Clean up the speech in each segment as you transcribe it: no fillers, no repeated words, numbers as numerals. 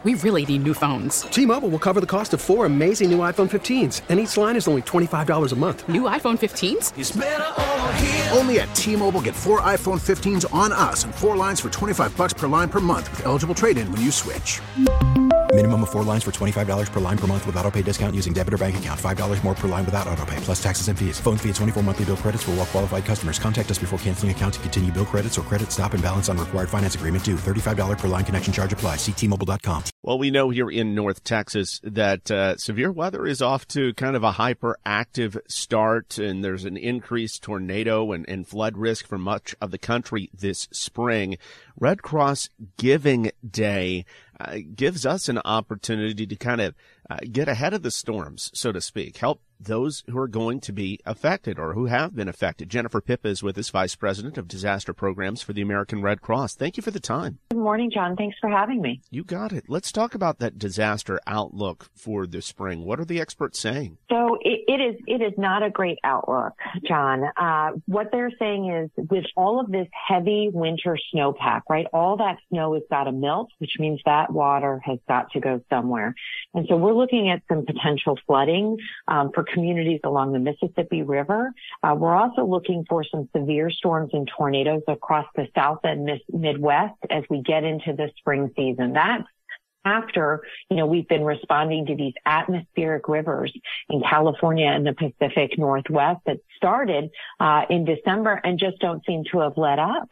We really need new phones. T-Mobile will cover the cost of 4 amazing new iPhone 15s, and each line is only $25 a month. New iPhone 15s? It's better over here. Only at T-Mobile, get 4 iPhone 15s on us and 4 lines for $25 per line per month with eligible trade-in when you switch. Minimum of 4 lines for $25 per line per month with autopay discount using debit or bank account. $5 more per line without autopay, plus taxes and fees. Phone fee at 24 monthly bill credits for well-qualified customers. Contact us before canceling account to continue bill credits or credit stop and balance on required finance agreement due. $35 per line connection charge applies. See T-Mobile.com. Well, we know here in North Texas that severe weather is off to kind of a hyperactive start, and there's an increased tornado and flood risk for much of the country this spring. Red Cross Giving Day gives us an opportunity to kind of get ahead of the storms, so to speak, help those who are going to be affected or who have been affected. Jennifer Pippa is with us, Vice President of Disaster Programs for the American Red Cross. Thank you for the time. Good morning, John. Thanks for having me. You got it. Let's talk about that disaster outlook for the spring. What are the experts saying? So it is not a great outlook, John. What they're saying is with all of this heavy winter snowpack, right, all that snow has got to melt, which means that water has got to go somewhere. And so we're looking at some potential flooding for communities along the Mississippi River. We're also looking for some severe storms and tornadoes across the South and Midwest as we get into the spring season. That's after, we've been responding to these atmospheric rivers in California and the Pacific Northwest that started in December and just don't seem to have let up.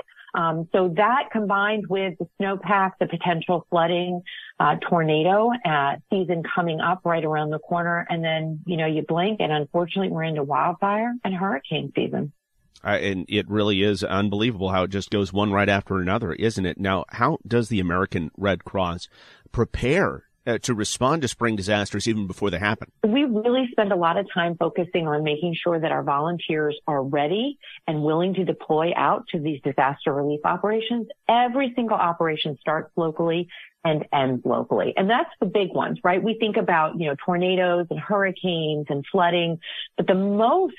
So that combined with the snowpack, the potential flooding, tornado season coming up right around the corner, and then, you blink and unfortunately we're into wildfire and hurricane season. And it really is unbelievable how it just goes one right after another, isn't it? Now, how does the American Red Cross prepare to respond to spring disasters even before they happen? We really spend a lot of time focusing on making sure that our volunteers are ready and willing to deploy out to these disaster relief operations. Every single operation starts locally and ends locally. And that's the big ones, right? We think about, tornadoes and hurricanes and flooding, but the most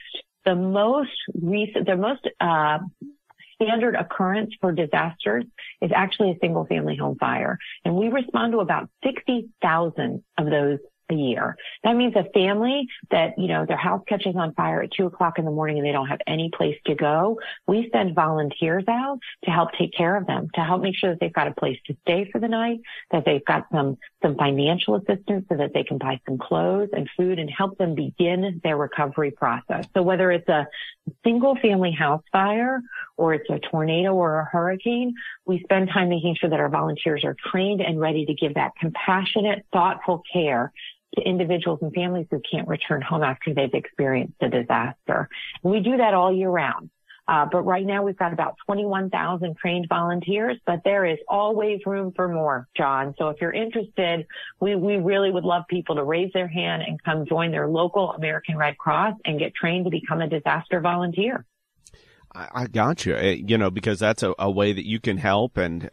standard occurrence for disasters is actually a single family home fire. And we respond to about 60,000 of those a year. That means a family that, their house catches on fire at 2:00 in the morning and they don't have any place to go. We send volunteers out to help take care of them, to help make sure that they've got a place to stay for the night, that they've got some financial assistance so that they can buy some clothes and food and help them begin their recovery process. So whether it's a single family house fire or it's a tornado or a hurricane, we spend time making sure that our volunteers are trained and ready to give that compassionate, thoughtful care to individuals and families who can't return home after they've experienced a disaster. And we do that all year round. But right now we've got about 21,000 trained volunteers, but there is always room for more, John. So if you're interested, we really would love people to raise their hand and come join their local American Red Cross and get trained to become a disaster volunteer. I got you, because that's a way that you can help. And,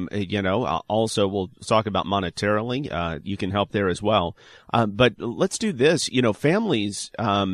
also we'll talk about monetarily. You can help there as well. But let's do this. Families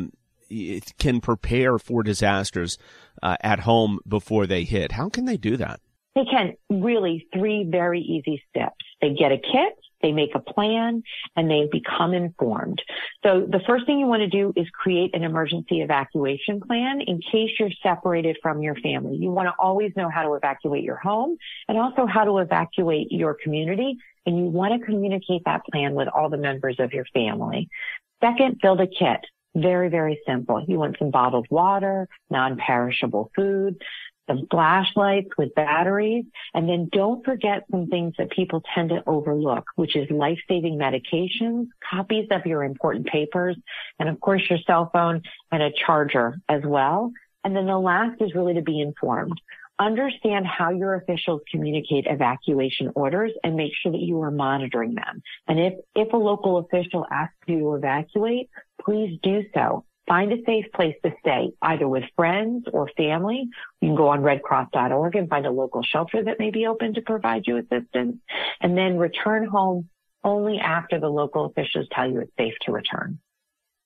can prepare for disasters at home before they hit. How can they do that? They can. Really, 3 very easy steps. They get a kit, they make a plan, and they become informed. So the first thing you want to do is create an emergency evacuation plan in case you're separated from your family. You want to always know how to evacuate your home and also how to evacuate your community, and you want to communicate that plan with all the members of your family. Second, build a kit. Very, very simple. You want some bottled water, non-perishable food, some flashlights with batteries, and then don't forget some things that people tend to overlook, which is life-saving medications, copies of your important papers, and of course your cell phone and a charger as well. And then the last is really to be informed. Understand how your officials communicate evacuation orders and make sure that you are monitoring them. And if a local official asks you to evacuate, please do so. Find a safe place to stay, either with friends or family. You can go on redcross.org and find a local shelter that may be open to provide you assistance, and then return home only after the local officials tell you it's safe to return.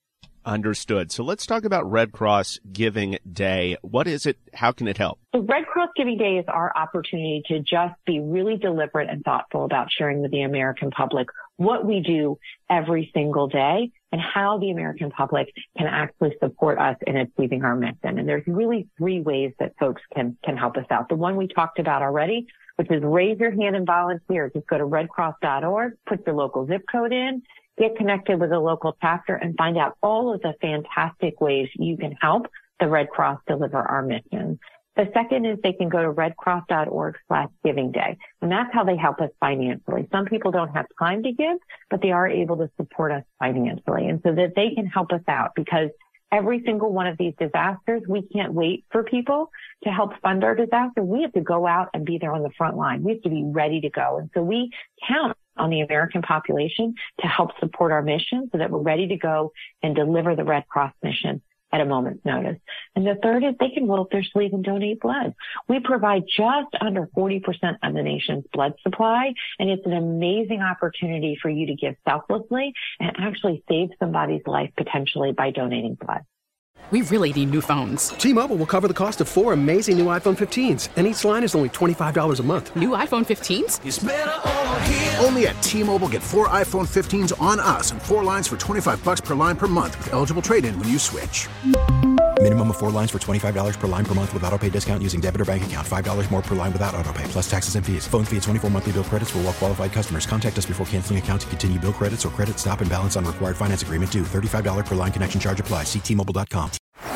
Understood. So let's talk about Red Cross Giving Day. What is it? How can it help? So Red Cross Giving Day is our opportunity to just be really deliberate and thoughtful about sharing with the American public what we do every single day and how the American public can actually support us in achieving our mission. And there's really three ways that folks can help us out. The one we talked about already, which is raise your hand and volunteer. Just go to redcross.org, put your local zip code in, get connected with a local chapter, and find out all of the fantastic ways you can help the Red Cross deliver our mission. The second is they can go to redcross.org/giving day, and that's how they help us financially. Some people don't have time to give, but they are able to support us financially, and so that they can help us out, because every single one of these disasters, we can't wait for people to help fund our disaster. We have to go out and be there on the front line. We have to be ready to go. And so we count on the American population to help support our mission so that we're ready to go and deliver the Red Cross mission at a moment's notice. And the third is they can roll up their sleeve and donate blood. We provide just under 40% of the nation's blood supply, and it's an amazing opportunity for you to give selflessly and actually save somebody's life potentially by donating blood. We really need new phones. T-Mobile will cover the cost of 4 amazing new iPhone 15s, and each line is only $25 a month. New iPhone 15s? It's better over here. Only at T-Mobile, get 4 iPhone 15s on us and 4 lines for $25 per line per month with eligible trade-in when you switch. Minimum of 4 lines for $25 per line per month with autopay discount using debit or bank account. $5 more per line without autopay, plus taxes and fees. Phone fee at 24 monthly bill credits for well-qualified customers. Contact us before canceling account to continue bill credits or credit stop and balance on required finance agreement due. $35 per line connection charge applies. See T-Mobile.com.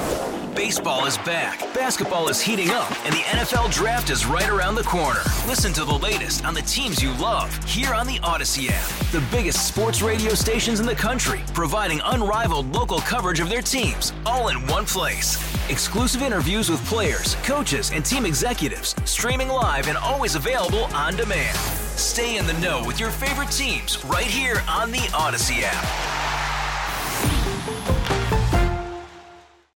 Baseball is back, basketball is heating up, and the NFL Draft is right around the corner. Listen to the latest on the teams you love here on the Odyssey app. The biggest sports radio stations in the country, providing unrivaled local coverage of their teams, all in one place. Exclusive interviews with players, coaches, and team executives, streaming live and always available on demand. Stay in the know with your favorite teams right here on the Odyssey app.